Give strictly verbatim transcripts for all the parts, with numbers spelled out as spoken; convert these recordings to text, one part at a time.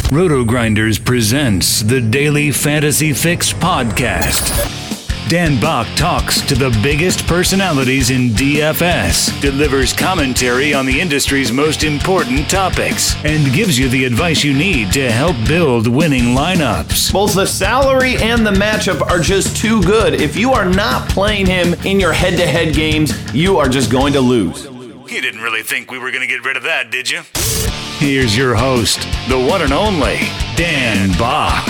Roto-Grinders presents the Daily Fantasy Fix podcast. Dan Bach talks to the biggest personalities in D F S, delivers commentary on the industry's most important topics, and gives you the advice you need to help build winning lineups. Both the salary and the matchup are just too good. If you are not playing him in your head-to-head games, you are just going to lose. You didn't really think we were going to get rid of that, did you? Here's your host, the one and only Dan Bach.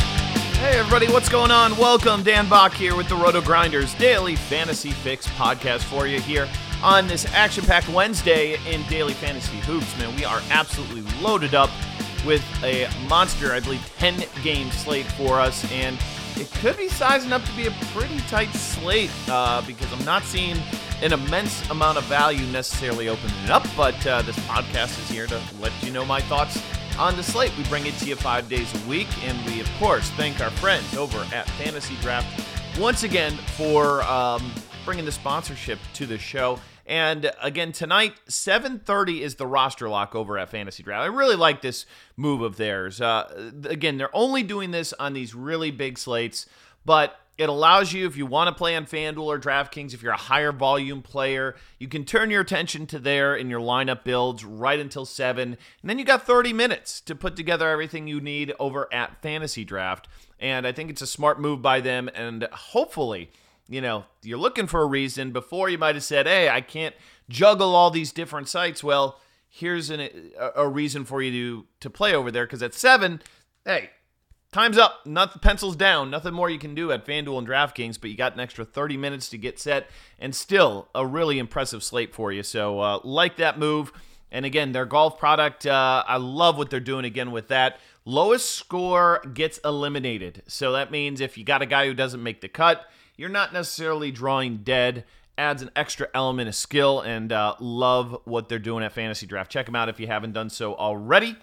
Hey everybody, what's going on? Welcome, Dan Bach here with the Roto-Grinders Daily Fantasy Fix podcast for you here on this action-packed Wednesday in Daily Fantasy Hoops. Man, we are absolutely loaded up with a monster, I believe, ten-game slate for us, and it could be sizing up to be a pretty tight slate uh, because I'm not seeing an immense amount of value necessarily opening it up, but uh, this podcast is here to let you know my thoughts on the slate. We bring it to you five days a week, and we, of course, thank our friends over at Fantasy Draft once again for um, bringing the sponsorship to the show. And again, tonight, seven thirty is the roster lock over at Fantasy Draft. I really like this move of theirs. Uh, again, they're only doing this on these really big slates, but it allows you, if you want to play on FanDuel or DraftKings, if you're a higher volume player, you can turn your attention to there in your lineup builds right until seven. And then you got thirty minutes to put together everything you need over at Fantasy Draft. And I think it's a smart move by them. And hopefully, you know, you're looking for a reason. Before you might have said, hey, I can't juggle all these different sites. Well, here's an, a, a reason for you to, to play over there. Because at seven, hey, time's up. Nothing, pencils down. Nothing more you can do at FanDuel and DraftKings, but you got an extra thirty minutes to get set, and still a really impressive slate for you. So uh, like that move. And again, their golf product, uh, I love what they're doing again with that. Lowest score gets eliminated. So that means if you got a guy who doesn't make the cut, you're not necessarily drawing dead. Adds an extra element of skill, and uh, love what they're doing at Fantasy Draft. Check them out if you haven't done so already.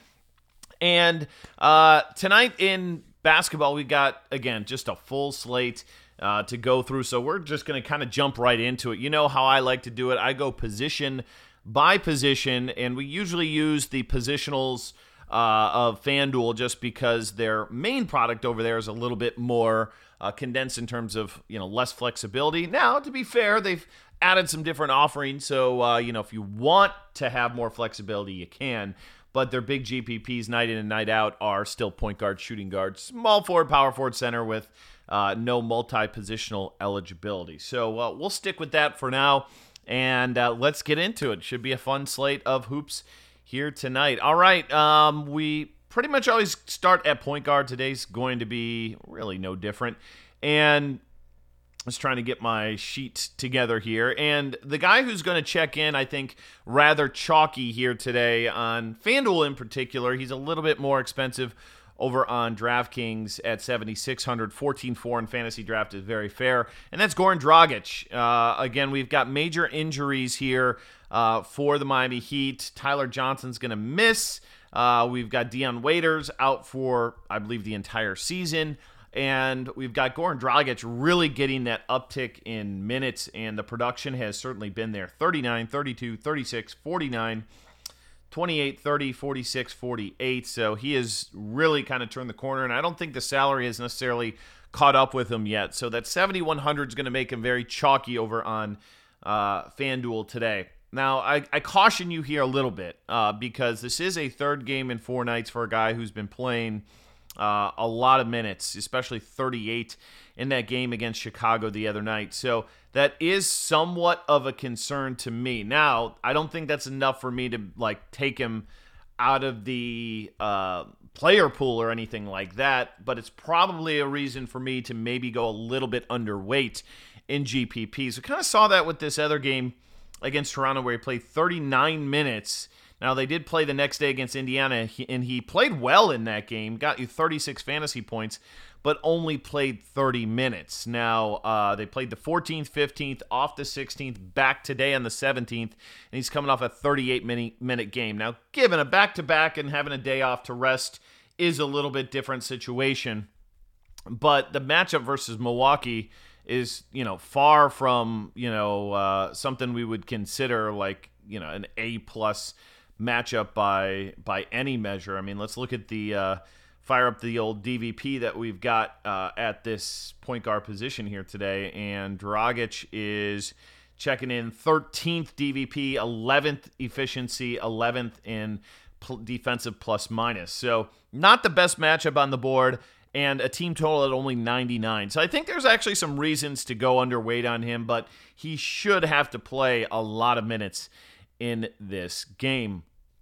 And uh, tonight in basketball, we got, again, just a full slate uh, to go through. So we're just going to kind of jump right into it. You know how I like to do it. I go position by position, and we usually use the positionals uh, of FanDuel just because their main product over there is a little bit more uh, condensed in terms of, you know, less flexibility. Now, to be fair, they've added some different offerings. So, uh, you know, if you want to have more flexibility, you can. But their big G P Ps night in and night out are still point guard, shooting guard, small forward, power forward, center with uh, no multi-positional eligibility. So uh, we'll stick with that for now, and uh, let's get into it. Should be a fun slate of hoops here tonight. All right, um, we pretty much always start at point guard. Today's going to be really no different. And I was trying to get my sheet together here. And the guy who's going to check in, I think, rather chalky here today on FanDuel in particular. He's a little bit more expensive over on DraftKings at seventy-six hundred. fourteen four in Fantasy Draft is very fair. And that's Goran Dragic. Uh, again, we've got major injuries here uh, for the Miami Heat. Tyler Johnson's going to miss. Uh, we've got Dion Waiters out for, I believe, the entire season. And we've got Goran Dragic really getting that uptick in minutes, and the production has certainly been there. thirty-nine, thirty-two, thirty-six, forty-nine, twenty-eight, thirty, forty-six, forty-eight. So he has really kind of turned the corner, and I don't think the salary has necessarily caught up with him yet. So that seventy-one hundred is going to make him very chalky over on uh, FanDuel today. Now, I, I caution you here a little bit uh, because this is a third game in four nights for a guy who's been playing Uh, a lot of minutes, especially thirty-eight in that game against Chicago the other night. So that is somewhat of a concern to me. Now, I don't think that's enough for me to like take him out of the uh, player pool or anything like that, but it's probably a reason for me to maybe go a little bit underweight in G P Ps. We kind of saw that with this other game against Toronto where he played thirty-nine minutes. Now, they did play the next day against Indiana, and he played well in that game, got you thirty-six fantasy points, but only played thirty minutes. Now, uh, they played the fourteenth, fifteenth, off the sixteenth, back today on the seventeenth, and he's coming off a thirty-eight minute game. Now, given a back-to-back and having a day off to rest is a little bit different situation, but the matchup versus Milwaukee is, you know, far from, you know, uh, something we would consider like, you know, an A-plus matchup by by any measure. I mean, let's look at the uh, fire up the old D V P that we've got uh, at this point guard position here today, and Dragic is checking in thirteenth D V P, eleventh efficiency, eleventh in pl- defensive plus minus. So not the best matchup on the board, and a team total at only ninety-nine. So I think there's actually some reasons to go underweight on him, but he should have to play a lot of minutes in this game.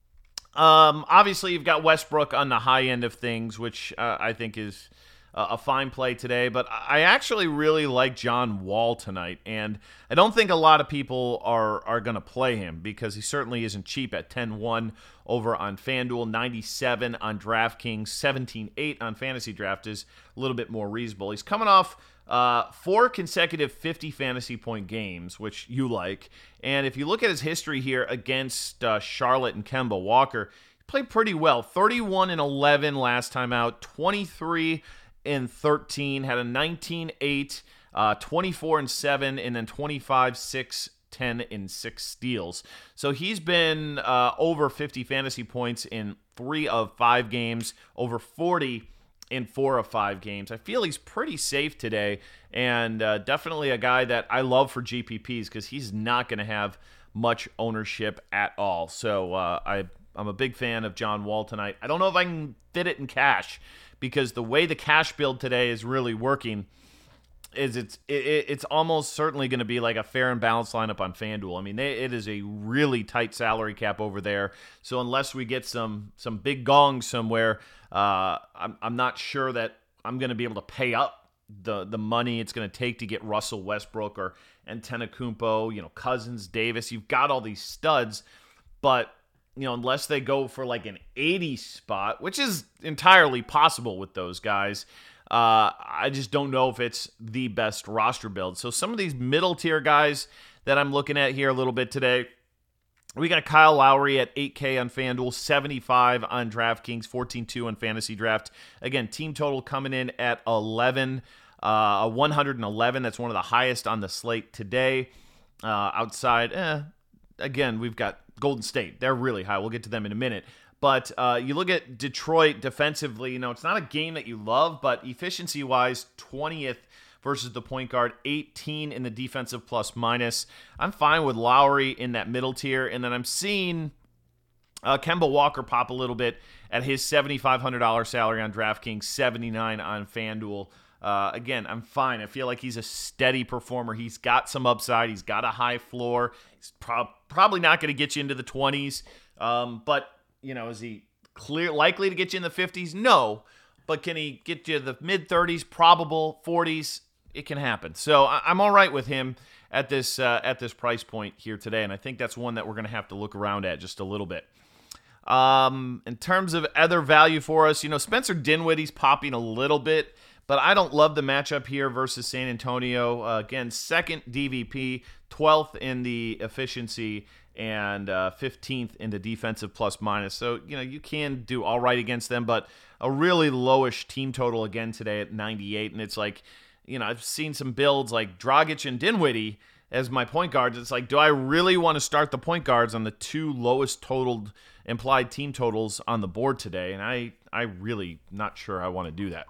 Um, obviously, you've got Westbrook on the high end of things, which uh, I think is uh, a fine play today. But I actually really like John Wall tonight, and I don't think a lot of people are are going to play him because he certainly isn't cheap at ten one over on FanDuel, ninety-seven on DraftKings, seventeen eight on Fantasy Draft is a little bit more reasonable. He's coming off uh, four consecutive fifty fantasy point games, which you like. And if you look at his history here against uh, Charlotte and Kemba Walker, he played pretty well. thirty-one and eleven last time out, twenty-three and thirteen, had a nineteen eight, uh, twenty-four and seven, and then twenty-five six, ten and six steals. So he's been uh, over fifty fantasy points in three of five games, over forty in four of five games. I feel he's pretty safe today, and uh, definitely a guy that I love for G P Ps because he's not going to have much ownership at all. So uh, I, I'm a big fan of John Wall tonight. I don't know if I can fit it in cash because the way the cash build today is really working is it's it, it's almost certainly going to be like a fair and balanced lineup on FanDuel. I mean, they, it is a really tight salary cap over there. So unless we get some some big gongs somewhere, uh, I'm I'm not sure that I'm going to be able to pay up the the money it's going to take to get Russell Westbrook or Antetokounmpo, you know, Cousins, Davis. You've got all these studs, but you know, unless they go for like an eighty spot, which is entirely possible with those guys. Uh, I just don't know if it's the best roster build. So some of these middle tier guys that I'm looking at here a little bit today, we got Kyle Lowry at eight K on FanDuel, seventy-five on DraftKings, fourteen two on Fantasy Draft. Again, team total coming in at eleven, uh, one hundred eleven. That's one of the highest on the slate today. Uh, outside, eh, again, we've got Golden State. They're really high. We'll get to them in a minute. But uh, you look at Detroit defensively, you know, it's not a game that you love, but efficiency-wise, twentieth versus the point guard, eighteen in the defensive plus minus. I'm fine with Lowry in that middle tier, and then I'm seeing uh, Kemba Walker pop a little bit at his seventy-five hundred dollars salary on DraftKings, seventy-nine on FanDuel. Uh, again, I'm fine. I feel like he's a steady performer. He's got some upside. He's got a high floor. He's pro- probably not going to get you into the twenties, um, but you know, is he clear likely to get you in the fifties? No. But can he get you the mid-thirties? Probable. forties? It can happen. So I- I'm all right with him at this uh, at this price point here today, and I think that's one that we're going to have to look around at just a little bit. Um, in terms of other value for us, you know, Spencer Dinwiddie's popping a little bit, but I don't love the matchup here versus San Antonio. Uh, again, second D V P, twelfth in the efficiency, and uh, fifteenth in the defensive plus minus. So, you know, you can do all right against them, but a really lowish team total again today at ninety-eight. And it's like, you know, I've seen some builds like Dragic and Dinwiddie as my point guards. It's like, do I really want to start the point guards on the two lowest totaled implied team totals on the board today? And I, I really not sure I want to do that.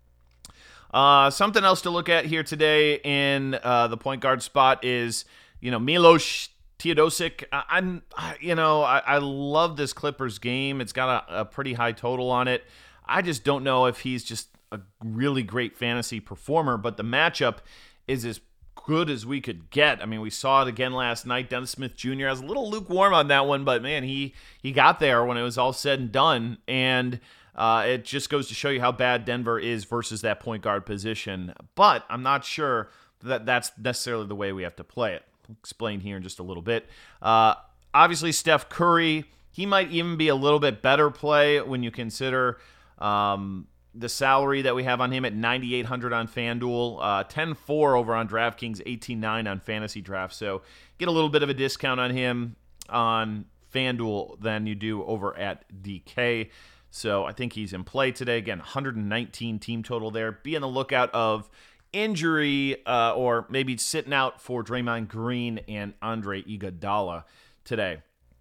Uh, something else to look at here today in uh, the point guard spot is, you know, Milos Teodosic. I, I'm, I, you know, I, I love this Clippers game. It's got a, a pretty high total on it. I just don't know if he's just a really great fantasy performer, but the matchup is as good as we could get. I mean, we saw it again last night. Dennis Smith Junior I was a little lukewarm on that one, but man, he he got there when it was all said and done, and uh, it just goes to show you how bad Denver is versus that point guard position. But I'm not sure that that's necessarily the way we have to play it. I'll explain here in just a little bit. Uh, obviously, Steph Curry, he might even be a little bit better play when you consider um, the salary that we have on him at ninety-eight hundred on FanDuel, uh, ten four over on DraftKings, eighteen nine on Fantasy Draft. So get a little bit of a discount on him on FanDuel than you do over at D K. So I think he's in play today. Again, one hundred nineteen team total there. Be on the lookout of injury uh, or maybe sitting out for Draymond Green and Andre Iguodala today.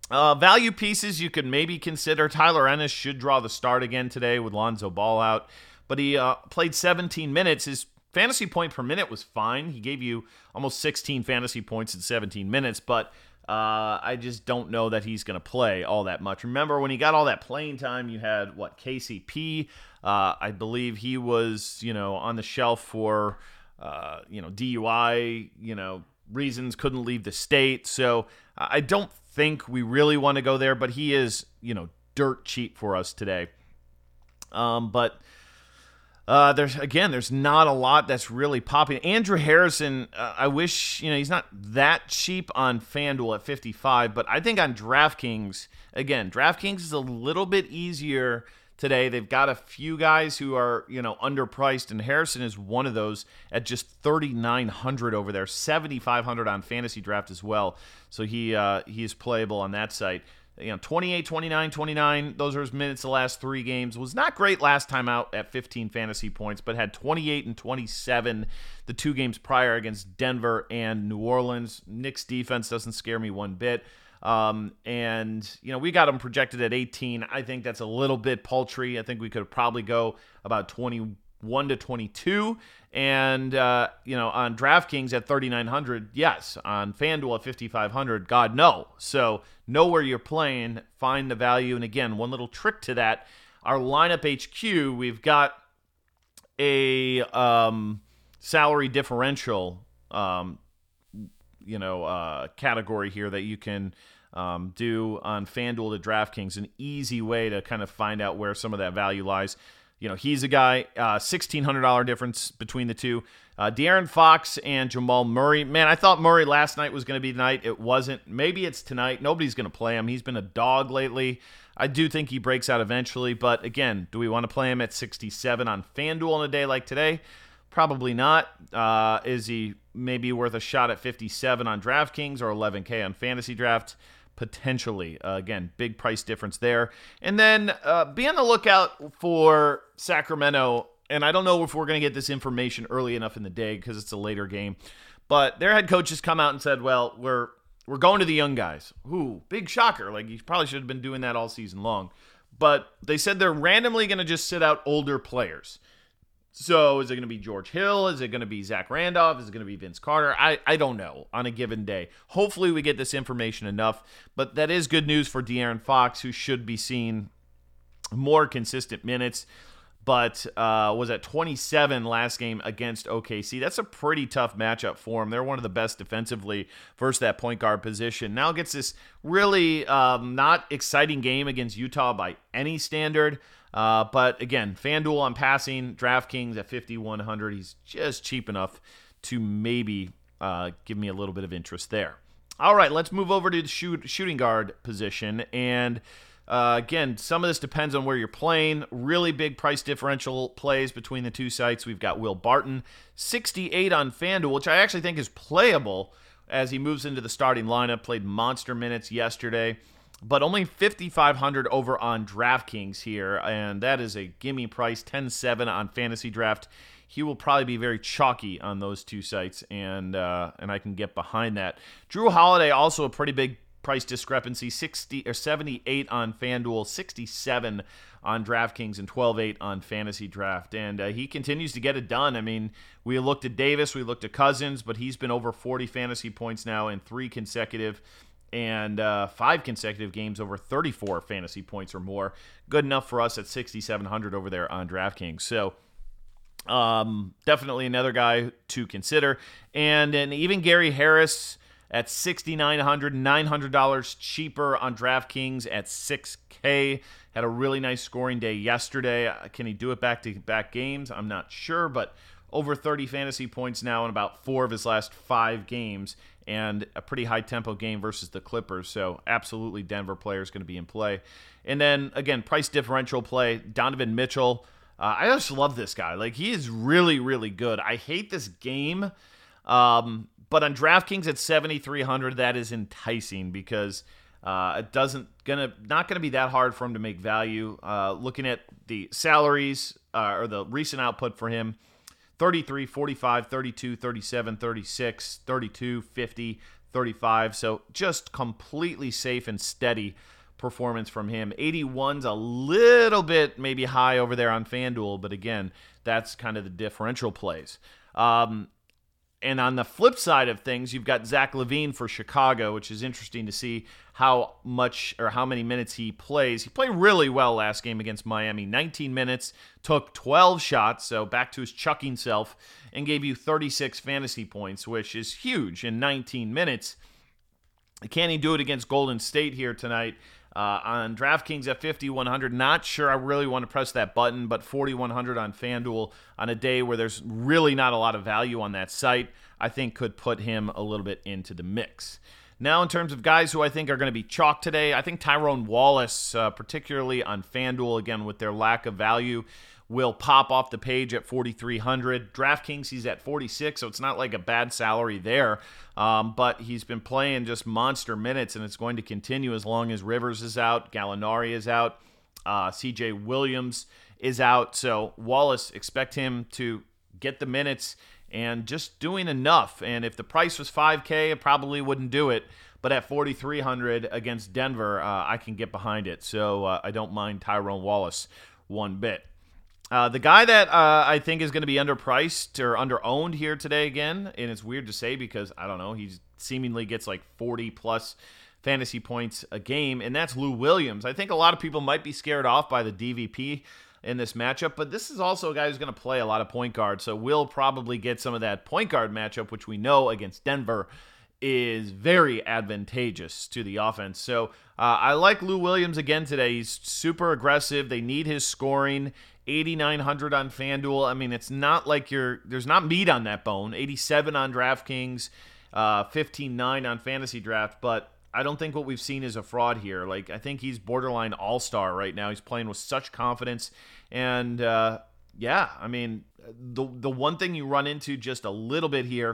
Uh, value pieces you could maybe consider. Tyler Ennis should draw the start again today with Lonzo Ball out, but he uh, played seventeen minutes. His fantasy point per minute was fine. He gave you almost sixteen fantasy points in seventeen minutes, but uh, I just don't know that he's going to play all that much. Remember, when he got all that playing time, you had, what, K C P? Uh, I believe he was, you know, on the shelf for, uh, you know, D U I, you know, reasons, couldn't leave the state. So I don't think we really want to go there, but he is, you know, dirt cheap for us today. Um, but uh, there's, again, there's not a lot that's really popping. Andrew Harrison, uh, I wish, you know, he's not that cheap on FanDuel at fifty-five, but I think on DraftKings, again, DraftKings is a little bit easier today. They've got a few guys who are, you know, underpriced, and Harrison is one of those at just thirty-nine hundred over there, seventy-five hundred on Fantasy Draft as well. So he uh, he is playable on that site. You know, twenty-eight, twenty-nine, twenty-nine, those are his minutes the last three games. Was not great last time out at fifteen fantasy points, but had twenty-eight and twenty-seven the two games prior against Denver and New Orleans. Knicks defense doesn't scare me one bit. Um, and, you know, we got him projected at eighteen. I think that's a little bit paltry. I think we could probably go about twenty-one to twenty-two. And, uh, you know, on DraftKings at thirty-nine hundred, yes. On FanDuel at fifty-five hundred, God, no. So know where you're playing, find the value. And again, one little trick to that, our lineup H Q, we've got a um, salary differential um you know, uh, category here that you can um, do on FanDuel to DraftKings, an easy way to kind of find out where some of that value lies. You know, he's a guy, uh, sixteen hundred dollars difference between the two. Uh, De'Aaron Fox and Jamal Murray. Man, I thought Murray last night was going to be tonight. It wasn't. Maybe it's tonight. Nobody's going to play him. He's been a dog lately. I do think he breaks out eventually, but again, do we want to play him at sixty-seven on FanDuel on a day like today? Probably not. Uh, is he maybe worth a shot at fifty-seven on DraftKings or eleven K on Fantasy Draft? Potentially. Uh, again, big price difference there. And then uh, be on the lookout for Sacramento. And I don't know if we're going to get this information early enough in the day because it's a later game. But their head coach has come out and said, well, we're we're going to the young guys. Ooh, big shocker. Like, you probably should have been doing that all season long. But they said they're randomly going to just sit out older players. So is it going to be George Hill? Is it going to be Zach Randolph? Is it going to be Vince Carter? I, I don't know on a given day. Hopefully we get this information enough. But that is good news for De'Aaron Fox, who should be seeing more consistent minutes. But uh, was at twenty-seven last game against O K C. That's a pretty tough matchup for him. They're one of the best defensively versus that point guard position. Now gets this really um, not exciting game against Utah by any standard. Uh, but again, FanDuel on passing, DraftKings at fifty-one hundred. He's just cheap enough to maybe uh, give me a little bit of interest there. All right, let's move over to the shoot, shooting guard position. And uh, again, some of this depends on where you're playing. Really big price differential plays between the two sites. We've got Will Barton, sixty-eight on FanDuel, which I actually think is playable as he moves into the starting lineup. Played monster minutes yesterday. But only fifty-five hundred over on DraftKings here, and that is a gimme price, ten seven on Fantasy Draft. He will probably be very chalky on those two sites, and uh, and I can get behind that. Jrue Holiday, also a pretty big price discrepancy, sixty or seventy-eight on FanDuel, sixty-seven on DraftKings, and twelve eight on Fantasy Draft. And uh, he continues to get it done. I mean, we looked at Davis, we looked at Cousins, but he's been over forty fantasy points now in three consecutive and uh, five consecutive games over thirty-four fantasy points or more. Good enough for us at sixty-seven hundred over there on DraftKings. So um, definitely another guy to consider. And, and even Gary Harris at sixty-nine hundred, nine hundred dollars cheaper on DraftKings at six K. Had a really nice scoring day yesterday. Can he do it back-to-back games? I'm not sure, but over thirty fantasy points now in about four of his last five games, and a pretty high-tempo game versus the Clippers. So absolutely Denver player is going to be in play. And then, again, price differential play, Donovan Mitchell. Uh, I just love this guy. Like, he is really, really good. I hate this game, um, but on DraftKings at seventy-three hundred, that is enticing because uh, it doesn't gonna not going to be that hard for him to make value. Uh, looking at the salaries uh, or the recent output for him, thirty-three, forty-five, thirty-two, thirty-seven, thirty-six, thirty-two, fifty, thirty-five. So just completely safe and steady performance from him. eighty-one's a little bit maybe high over there on FanDuel, but again, that's kind of the differential plays. Um, and on the flip side of things, you've got Zach LaVine for Chicago, which is interesting to see how much or how many minutes he plays. He played really well last game against Miami. nineteen minutes, took twelve shots, so back to his chucking self, and gave you thirty-six fantasy points, which is huge in nineteen minutes. Can he do it against Golden State here tonight? Uh, on DraftKings at fifty-one hundred, not sure I really want to press that button, but forty-one hundred on FanDuel on a day where there's really not a lot of value on that site, I think could put him a little bit into the mix. Now, in terms of guys who I think are going to be chalk today, I think Tyrone Wallace, uh, particularly on FanDuel, again, with their lack of value, will pop off the page at forty-three hundred. DraftKings, he's at forty-six, so it's not like a bad salary there. Um, but he's been playing just monster minutes, and it's going to continue as long as Rivers is out, Gallinari is out, uh, C J Williams is out. So Wallace, expect him to get the minutes and just doing enough. And if the price was five K, I probably wouldn't do it. But at forty-three hundred against Denver, uh, I can get behind it. So uh, I don't mind Tyrone Wallace one bit. Uh, the guy that uh, I think is going to be underpriced or underowned here today again, and it's weird to say because, I don't know, he seemingly gets like forty-plus fantasy points a game, and that's Lou Williams. I think a lot of people might be scared off by the D V P in this matchup, but this is also a guy who's going to play a lot of point guard, so we'll probably get some of that point guard matchup, which we know against Denver is very advantageous to the offense. So uh, I like Lou Williams again today. He's super aggressive. They need his scoring. eighty-nine hundred on FanDuel. I mean, it's not like you're there's not meat on that bone. eighty-seven on DraftKings, uh, fifteen nine on Fantasy Draft, but I don't think what we've seen is a fraud here. Like, I think he's borderline all-star right now. He's playing with such confidence. And, uh, yeah, I mean, the the one thing you run into just a little bit here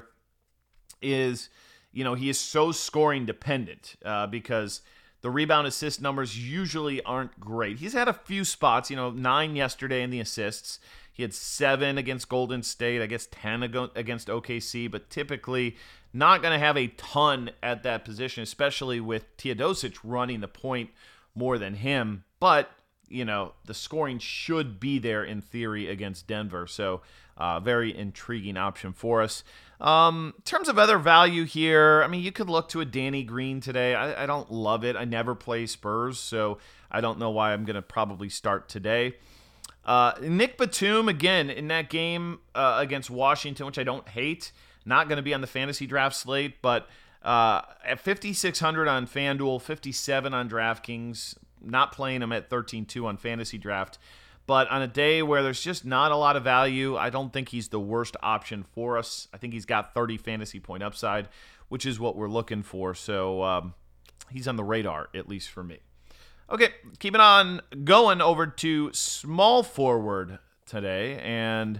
is, you know, he is so scoring dependent uh, because the rebound assist numbers usually aren't great. He's had a few spots, you know, nine yesterday in the assists. He had seven against Golden State, I guess ten against O K C, but typically not going to have a ton at that position, especially with Teodosic running the point more than him. But, you know, the scoring should be there in theory against Denver. So, uh, very intriguing option for us. Um, in terms of other value here, I mean, you could look to a Danny Green today. I, I don't love it. I never play Spurs, so I don't know why I'm going to probably start today. Uh, Nick Batum, again, in that game uh, against Washington, which I don't hate, not going to be on the fantasy draft slate, but uh, at fifty-six hundred on FanDuel, fifty-seven on DraftKings, not playing him at thirteen two on fantasy draft. But on a day where there's just not a lot of value, I don't think he's the worst option for us. I think he's got thirty fantasy point upside, which is what we're looking for. So um, he's on the radar, at least for me. Okay, keeping on going over to small forward today. And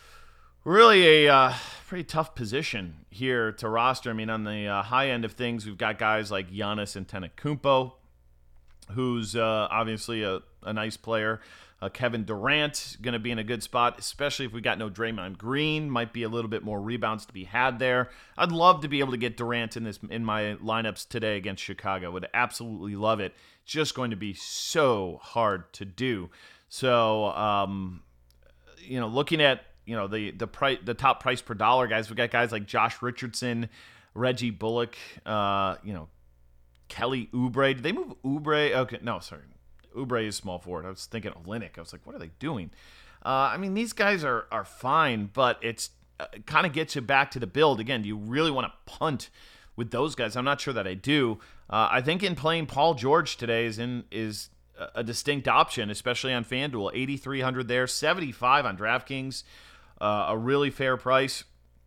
really a uh, pretty tough position here to roster. I mean, on the uh, high end of things, we've got guys like Giannis Antetokounmpo, who's uh, obviously a, a nice player. Uh, Kevin Durant going to be in a good spot, especially if we got no Draymond Green. Might be a little bit more rebounds to be had there. I'd love to be able to get Durant in this in my lineups today against Chicago. Would absolutely love it. It's just going to be so hard to do. So, um, you know, looking at you know the the price, the top price per dollar guys, we got guys like Josh Richardson, Reggie Bullock, uh, you know, Kelly Oubre. Did they move Oubre? Okay, no, sorry. Oubre is small forward. I was thinking of Olynyk. I was like, what are they doing? Uh, I mean, these guys are are fine, but it's uh, it kind of gets you back to the build. Again, do you really want to punt with those guys? I'm not sure that I do. Uh, I think in playing Paul George today is in is a distinct option, especially on FanDuel. eighty-three hundred there, seventy-five on DraftKings, uh, a really fair price,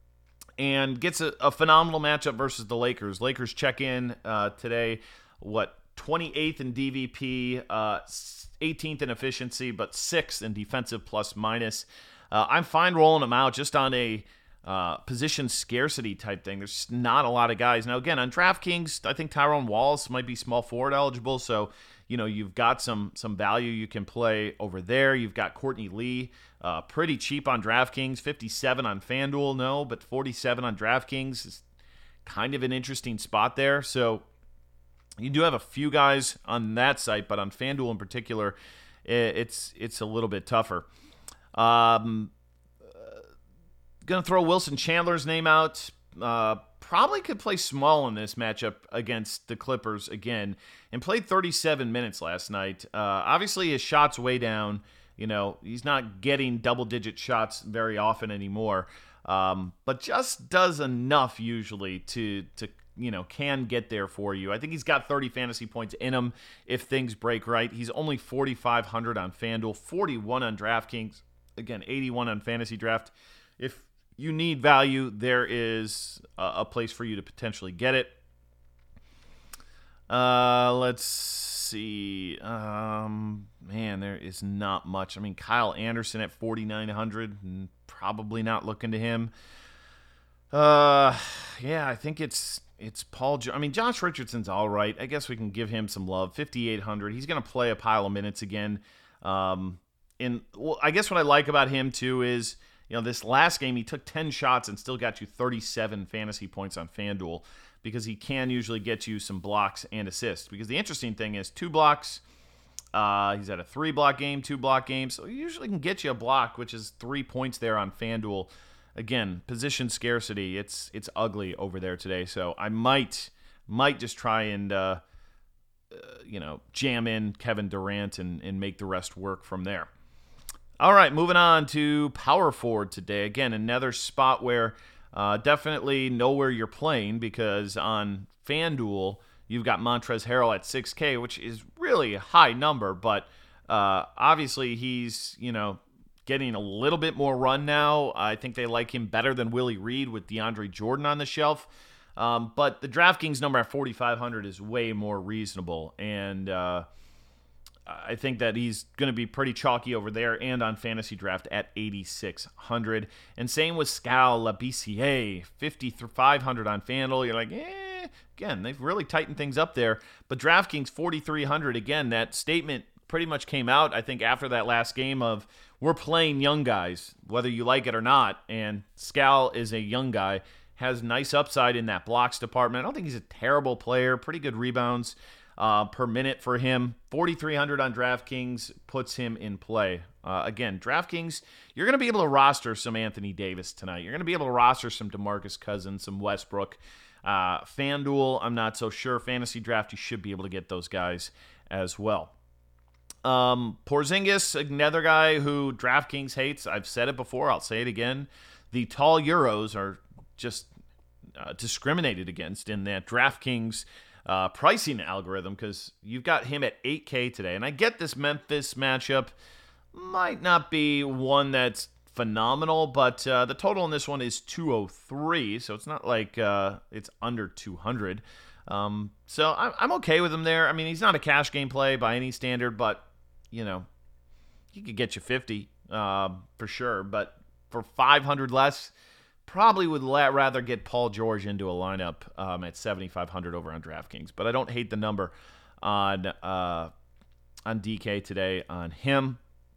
and gets a, a phenomenal matchup versus the Lakers. Lakers check in uh, today, what, twenty-eighth in D V P, uh, eighteenth in efficiency, but sixth in defensive plus minus. Uh, I'm fine rolling them out just on a uh, position scarcity type thing. There's not a lot of guys. Now, again, on DraftKings, I think Tyrone Wallace might be small forward eligible, so you know you've got some some value you can play over there. You've got Courtney Lee, uh, pretty cheap on DraftKings, fifty-seven on FanDuel, no, but forty-seven on DraftKings is kind of an interesting spot there. So you do have a few guys on that site, but on FanDuel in particular, it's it's a little bit tougher. Um, uh, gonna throw Wilson Chandler's name out. Uh, probably could play small in this matchup against the Clippers again, and played thirty-seven minutes last night. Uh, obviously, his shots way down. You know, he's not getting double-digit shots very often anymore, um, but just does enough usually to to you know can get there for you. I think he's got thirty fantasy points in him if things break right. He's only forty-five hundred on FanDuel, forty-one on DraftKings. Again, eighty-one on Fantasy Draft. If you need value, there is a, a place for you to potentially get it. Uh, let's see. Um, man, there is not much. I mean, Kyle Anderson at forty-nine hundred, probably not looking to him. Uh, yeah, I think it's it's Paul. Jo- I mean, Josh Richardson's all right. I guess we can give him some love. fifty-eight hundred. He's going to play a pile of minutes again. Um, and well, I guess what I like about him too is, you know, this last game he took ten shots and still got you thirty-seven fantasy points on FanDuel, because he can usually get you some blocks and assists. Because the interesting thing is two blocks. Uh, he's at a three-block game, two-block game, so he usually can get you a block, which is three points there on FanDuel. Again, position scarcity, it's it's ugly over there today, so I might might just try and uh, uh, you know jam in Kevin Durant and, and make the rest work from there. All right, moving on to power forward today. Again, another spot where uh, definitely know where you're playing, because on FanDuel, you've got Montrezl Harrell at six K, which is really a high number, but uh, obviously he's, you know, getting a little bit more run now. I think they like him better than Willie Reed with DeAndre Jordan on the shelf. Um, but the DraftKings number at forty-five hundred is way more reasonable, and uh, I think that he's going to be pretty chalky over there and on Fantasy Draft at eighty-six hundred. And same with Skal Labissiere, fifty-five hundred on FanDuel. You're like, eh, again, they've really tightened things up there. But DraftKings forty-three hundred, again, that statement pretty much came out, I think, after that last game of we're playing young guys, whether you like it or not. And Skal is a young guy, has nice upside in that blocks department. I don't think he's a terrible player, pretty good rebounds Uh, per minute for him. forty-three hundred on DraftKings puts him in play. Uh, again, DraftKings, you're going to be able to roster some Anthony Davis tonight. You're going to be able to roster some DeMarcus Cousins, some Westbrook. Uh, FanDuel, I'm not so sure. Fantasy Draft, you should be able to get those guys as well. Um, Porzingis, another guy who DraftKings hates. I've said it before. I'll say it again. The tall Euros are just uh, discriminated against in that DraftKings Uh, pricing algorithm, because you've got him at eight K today. And I get this Memphis matchup might not be one that's phenomenal, but uh, the total in this one is two oh three, so it's not like uh, it's under two hundred. Um, so I'm, I'm okay with him there. I mean, he's not a cash game play by any standard, but, you know, he could get you fifty uh, for sure. But for five hundred less, probably would la- rather get Paul George into a lineup um, at seventy-five hundred over on DraftKings. But I don't hate the number on uh, on D K today on him.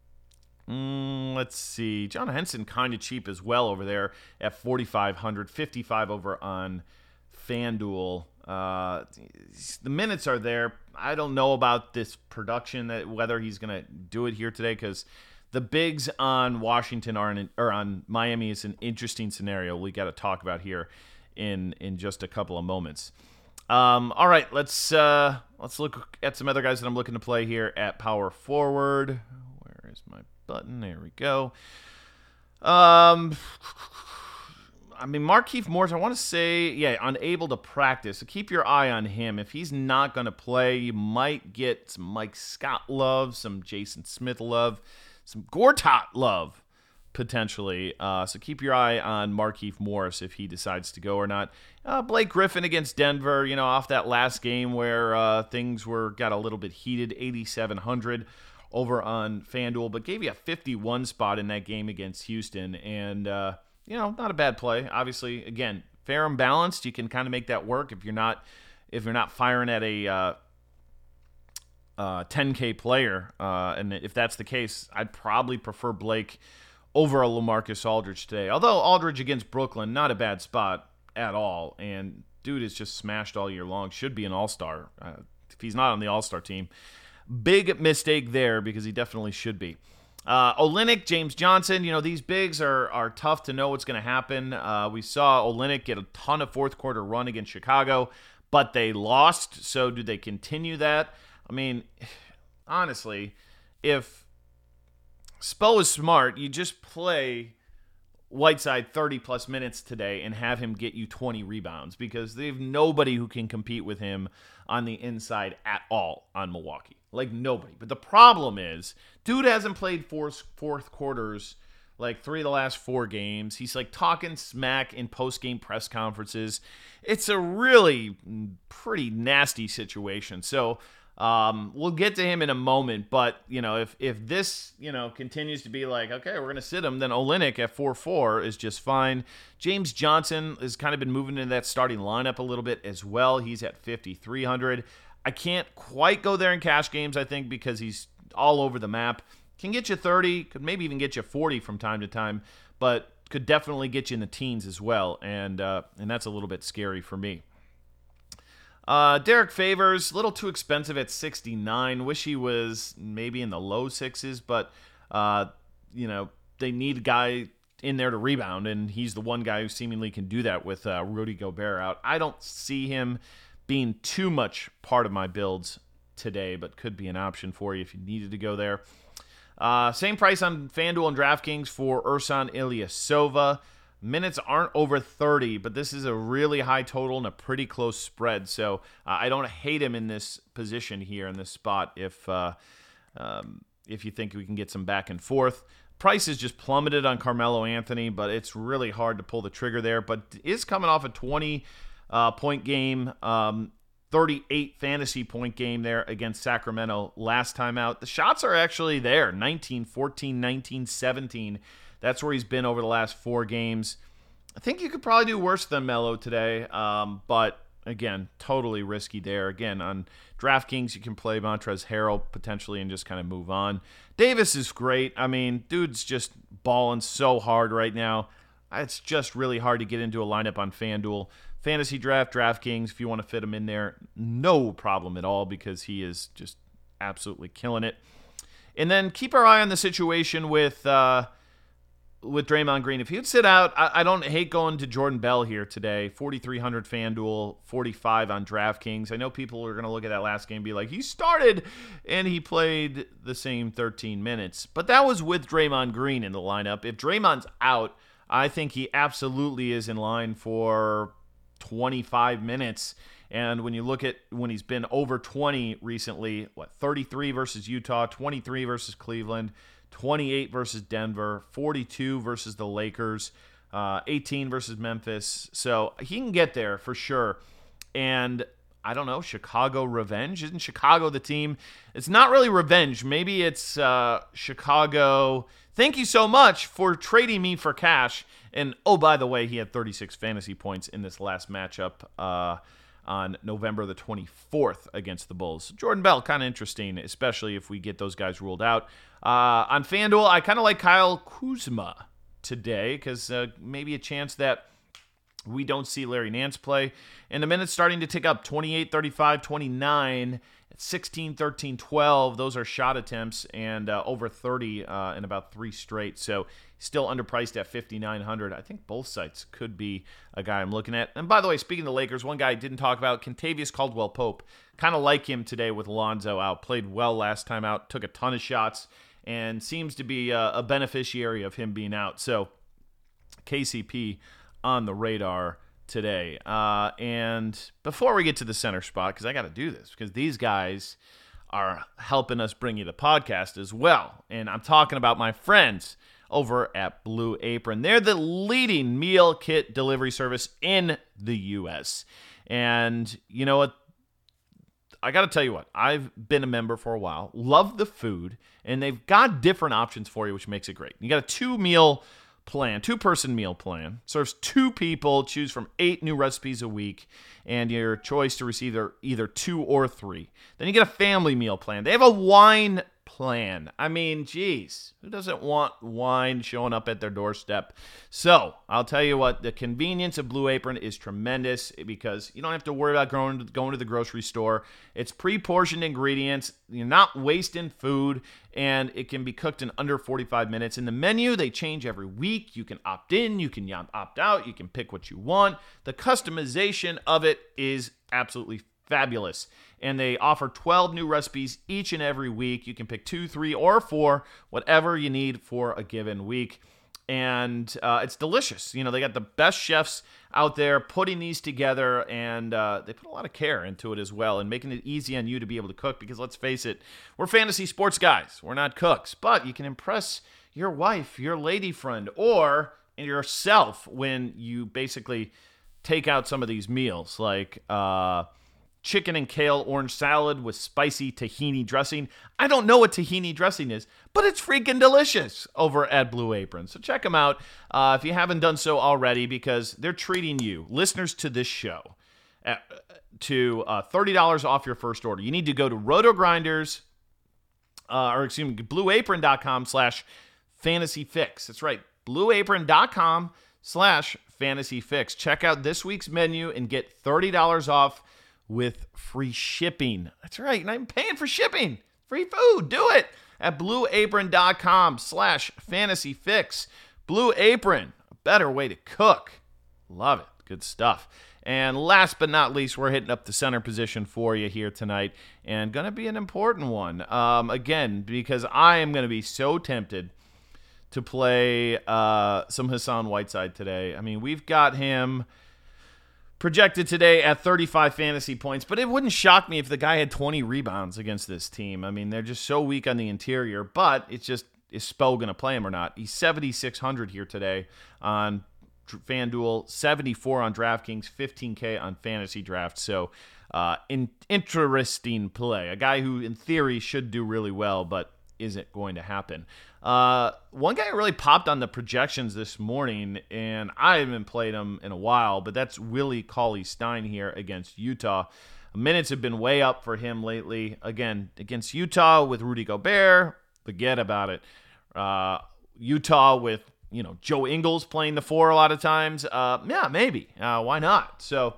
Mm, let's see. John Henson kind of cheap as well over there at forty-five hundred, fifty-five over on FanDuel. Uh, the minutes are there. I don't know about this production, that whether he's going to do it here today, because the bigs on Washington are in, or on Miami is an interesting scenario we got to talk about here in in just a couple of moments. Um, all right, let's uh, let's look at some other guys that I'm looking to play here at power forward. Where is my button? There we go. Um, I mean, Markieff Morris, I want to say, yeah, unable to practice. So keep your eye on him. If he's not going to play, you might get some Mike Scott love, some Jason Smith love, some Gortat love, potentially. Uh, so keep your eye on Markieff Morris if he decides to go or not. Uh, Blake Griffin against Denver, you know, off that last game where uh, things were got a little bit heated, eighty-seven hundred over on FanDuel, but gave you a fifty-one spot in that game against Houston. And, uh, you know, not a bad play. Obviously, again, fair and balanced. You can kind of make that work if you're not if you're not firing at a uh, uh, ten K player. Uh, and if that's the case, I'd probably prefer Blake over a LaMarcus Aldridge today. Although Aldridge against Brooklyn, not a bad spot at all. And dude is just smashed all year long. Should be an all-star. Uh, if he's not on the all-star team, big mistake there because he definitely should be. Uh, Olynyk, James Johnson, you know, these bigs are are tough to know what's going to happen. Uh, we saw Olynyk get a ton of fourth quarter run against Chicago, but they lost. So do they continue that? I mean, honestly, if Spo is smart, you just play Whiteside thirty plus minutes today and have him get you twenty rebounds because they have nobody who can compete with him on the inside at all on Milwaukee. Like nobody. But the problem is, dude hasn't played four, fourth quarters like three of the last four games. He's like talking smack in post-game press conferences. It's a really pretty nasty situation. So um, we'll get to him in a moment. But, you know, if if this, you know, continues to be like, okay, we're going to sit him, then Olynyk at four four is just fine. James Johnson has kind of been moving into that starting lineup a little bit as well. He's at fifty-three hundred. I can't quite go there in cash games, I think, because he's all over the map. Can get you thirty, could maybe even get you forty from time to time, but could definitely get you in the teens as well, and uh, and that's a little bit scary for me. Uh, Derek Favors, a little too expensive at sixty-nine. Wish he was maybe in the low sixes, but uh, you know they need a guy in there to rebound, and he's the one guy who seemingly can do that with uh, Rudy Gobert out. I don't see him being too much part of my builds today, but could be an option for you if you needed to go there. Uh, same price on FanDuel and DraftKings for Ersan Ilyasova. Minutes aren't over thirty, but this is a really high total and a pretty close spread, so uh, I don't hate him in this position here in this spot if uh, um, if you think we can get some back and forth. Price is just plummeted on Carmelo Anthony, but it's really hard to pull the trigger there, but is coming off a twenty Uh, point game, um, thirty-eight fantasy point game there against Sacramento last time out. The shots are actually there, nineteen, fourteen, nineteen, seventeen. That's where he's been over the last four games. I think you could probably do worse than Melo today, um, but again, totally risky there. Again, on DraftKings, you can play Montrezl Harrell potentially and just kind of move on. Davis is great. I mean, dude's just balling so hard right now. It's just really hard to get into a lineup on FanDuel. Fantasy Draft, DraftKings, if you want to fit him in there, no problem at all because he is just absolutely killing it. And then keep our eye on the situation with uh, with Draymond Green. If he'd sit out, I, I don't hate going to Jordan Bell here today. forty-three hundred FanDuel, forty-five on DraftKings. I know people are going to look at that last game and be like, he started and he played the same thirteen minutes. But that was with Draymond Green in the lineup. If Draymond's out, I think he absolutely is in line for twenty-five minutes. And when you look at when he's been over twenty recently, what, thirty-three versus Utah, twenty-three versus Cleveland, twenty-eight versus Denver, forty-two versus the Lakers, uh, eighteen versus Memphis. So he can get there for sure. And I don't know, Chicago revenge? Isn't Chicago the team? It's not really revenge. Maybe it's uh, Chicago. Thank you so much for trading me for cash. And, oh, by the way, he had thirty-six fantasy points in this last matchup uh, on November the twenty-fourth against the Bulls. Jordan Bell, kind of interesting, especially if we get those guys ruled out. Uh, on FanDuel, I kind of like Kyle Kuzma today because uh, maybe a chance that we don't see Larry Nance play. And the minutes starting to tick up, twenty-eight, thirty-five, twenty-nine, sixteen, thirteen, twelve. Those are shot attempts and uh, over thirty uh, in about three straight. So still underpriced at fifty-nine hundred. I think both sites could be a guy I'm looking at. And by the way, speaking of the Lakers, one guy I didn't talk about, Kentavious Caldwell-Pope. Kind of like him today with Lonzo out. Played well last time out, took a ton of shots, and seems to be a, a beneficiary of him being out. So K C P on the radar today. Uh, and before we get to the center spot, because I got to do this, because these guys are helping us bring you the podcast as well. And I'm talking about my friends over at Blue Apron. They're the leading meal kit delivery service in the U S. And you know what? I got to tell you what, I've been a member for a while, love the food, and they've got different options for you, which makes it great. You got a two-meal plan, two-person meal plan, serves two people, choose from eight new recipes a week, and your choice to receive either, either two or three. Then you get a family meal plan. They have a wine plan. I mean, geez, who doesn't want wine showing up at their doorstep? So I'll tell you what, the convenience of Blue Apron is tremendous because you don't have to worry about going to, going to the grocery store. It's pre-portioned ingredients. You're not wasting food, and it can be cooked in under forty-five minutes. In the menu, they change every week. You can opt in, you can opt out, you can pick what you want. The customization of it is absolutely fabulous. And they offer twelve new recipes each and every week. You can pick two, three, or four, whatever you need for a given week. And uh, it's delicious. You know, they got the best chefs out there putting these together, and uh, they put a lot of care into it as well and making it easy on you to be able to cook because, let's face it, we're fantasy sports guys. We're not cooks. But you can impress your wife, your lady friend, or yourself when you basically take out some of these meals like uh, chicken and kale orange salad with spicy tahini dressing. I don't know what tahini dressing is, but it's freaking delicious over at Blue Apron. So check them out uh, if you haven't done so already, because they're treating you, listeners to this show, at, to uh, thirty dollars off your first order. You need to go to RotoGrinders, uh, or excuse me, blueapron.com slash fantasy fix. That's right, blueapron.com slash fantasy fix. Check out this week's menu and get thirty dollars off with free shipping. That's right, and I'm paying for shipping. Free food. Do it at blueapron.com slash fantasy fix. Blue Apron, a better way to cook. Love it. Good stuff. And last but not least, we're hitting up the center position for you here tonight, and going to be an important one. Um, again, because I am going to be so tempted to play uh, some Hassan Whiteside today. I mean, we've got him projected today at thirty-five fantasy points, but it wouldn't shock me if the guy had twenty rebounds against this team. I mean, they're just so weak on the interior, but it's just, is Spo going to play him or not? He's seventy-six hundred here today on FanDuel, seventy-four on DraftKings, fifteen K on Fantasy Draft. So, uh, in, interesting play. A guy who, in theory, should do really well, but isn't going to happen. Uh, one guy who really popped on the projections this morning, and I haven't played him in a while, but that's Willie Cauley-Stein here against Utah. Minutes have been way up for him lately. Again, against Utah with Rudy Gobert, forget about it. Uh, Utah with, you know, Joe Ingles playing the four a lot of times. Uh, yeah, maybe. Uh, why not? So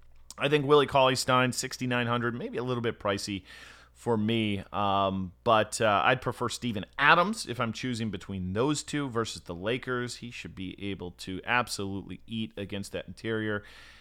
I think Willie Cauley-Stein, sixty-nine hundred, maybe a little bit pricey for me, um, but uh, I'd prefer Steven Adams if I'm choosing between those two versus the Lakers. He should be able to absolutely eat against that interior.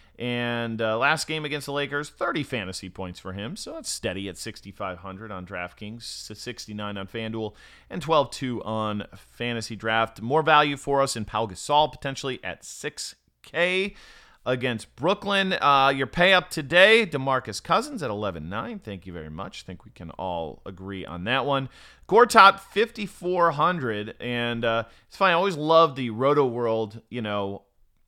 And uh, last game against the Lakers, thirty fantasy points for him, so it's steady at sixty-five hundred on DraftKings, sixty-nine on FanDuel, and twelve two on Fantasy Draft. More value for us in Pau Gasol, potentially at six K. Against Brooklyn. Uh, your pay up today, DeMarcus Cousins at eleven nine. Thank you very much. I think we can all agree on that one. Gortat, fifty-four hundred. And uh, it's funny, I always love the Roto World, you know,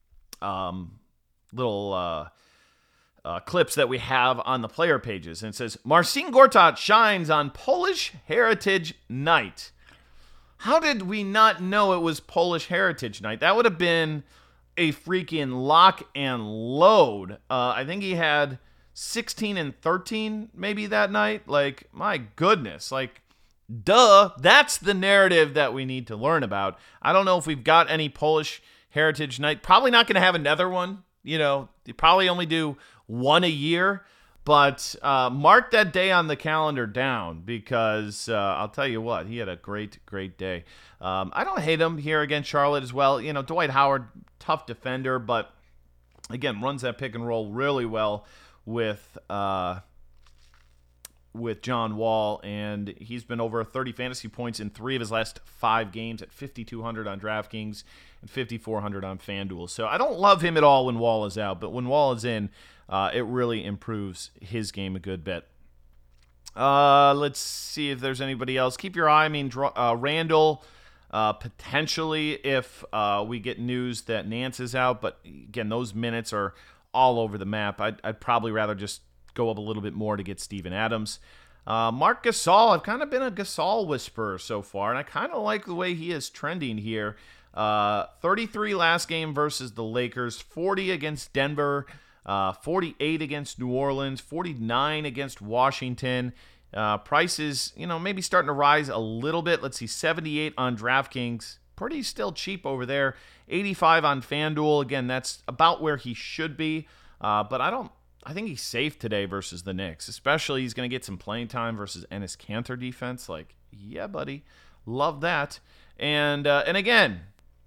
um, little uh, uh, clips that we have on the player pages. And it says, Marcin Gortat shines on Polish Heritage Night. How did we not know it was Polish Heritage Night? That would have been a freaking lock and load. Uh, I think he had sixteen and thirteen maybe that night. Like, my goodness. Like, duh. That's the narrative that we need to learn about. I don't know if we've got any Polish Heritage Night. Probably not going to have another one. You know, they probably only do one a year. But uh, mark that day on the calendar down because uh, I'll tell you what, he had a great, great day. Um, I don't hate him here against Charlotte as well. You know, Dwight Howard, tough defender, but again, runs that pick and roll really well with uh, with John Wall, and he's been over thirty fantasy points in three of his last five games at fifty-two hundred on DraftKings and fifty-four hundred on FanDuel. So I don't love him at all when Wall is out, but when Wall is in, Uh, it really improves his game a good bit. Uh, let's see if there's anybody else. Keep your eye. I mean, uh, Randall, uh, potentially if uh, we get news that Nance is out. But, again, those minutes are all over the map. I'd, I'd probably rather just go up a little bit more to get Steven Adams. Uh, Marc Gasol, I've kind of been a Gasol whisperer so far, and I kind of like the way he is trending here. Uh, thirty-three last game versus the Lakers, forty against Denver, Uh, forty-eight against New Orleans, forty-nine against Washington. Uh, prices, you know, maybe starting to rise a little bit. Let's see, seventy-eight on DraftKings. Pretty still cheap over there. eighty-five on FanDuel. Again, that's about where he should be. Uh, but I don't, I think he's safe today versus the Knicks. Especially he's going to get some playing time versus Enes Kanter defense. Like, yeah, buddy. Love that. And, uh, and again,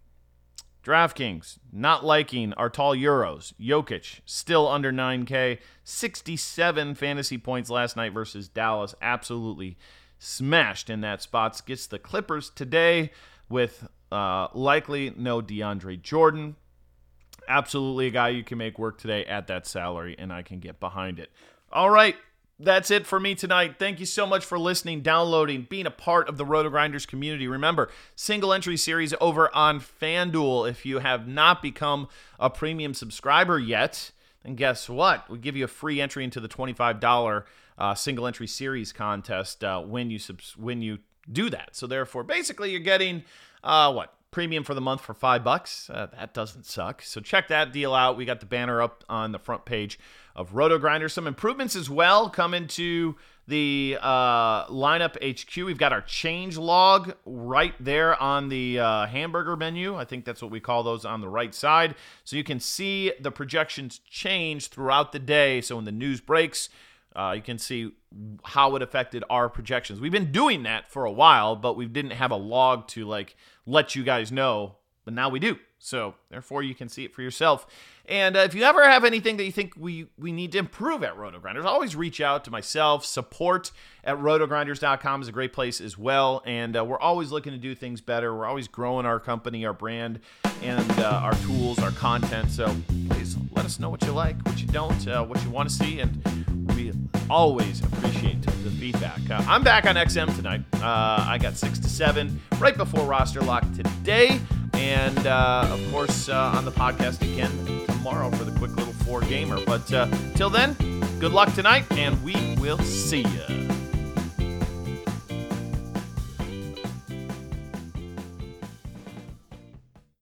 DraftKings, not liking our tall Euros. Jokic, still under nine K. sixty-seven fantasy points last night versus Dallas. Absolutely smashed in that spot. Gets the Clippers today with uh, likely no DeAndre Jordan. Absolutely a guy you can make work today at that salary, and I can get behind it. All right. That's it for me tonight. Thank you so much for listening, downloading, being a part of the Roto-Grinders community. Remember, single entry series over on FanDuel. If you have not become a premium subscriber yet, then guess what? We give you a free entry into the twenty-five dollars uh, single entry series contest uh, when you subs- when you do that. So therefore, basically, you're getting uh, what? Premium for the month for five bucks. Uh, that doesn't suck. So check that deal out. We got the banner up on the front page of Roto-Grinders. Some improvements as well coming to the uh, lineup H Q. We've got our change log right there on the uh, hamburger menu. I think that's what we call those on the right side. So you can see the projections change throughout the day. So when the news breaks, Uh, you can see how it affected our projections. We've been doing that for a while, but we didn't have a log to like let you guys know, but now we do. So therefore, you can see it for yourself. And uh, if you ever have anything that you think we, we need to improve at Roto-Grinders, always reach out to myself. Support at roto grinders dot com is a great place as well. And uh, we're always looking to do things better. We're always growing our company, our brand, and uh, our tools, our content. So please let us know what you like, what you don't, uh, what you want to see, and we always appreciate the feedback. Uh, I'm back on X M tonight. Uh, I got six to seven right before roster lock today. And, uh, of course, uh, on the podcast again tomorrow for the quick little four gamer. But uh, till then, good luck tonight, and we will see you.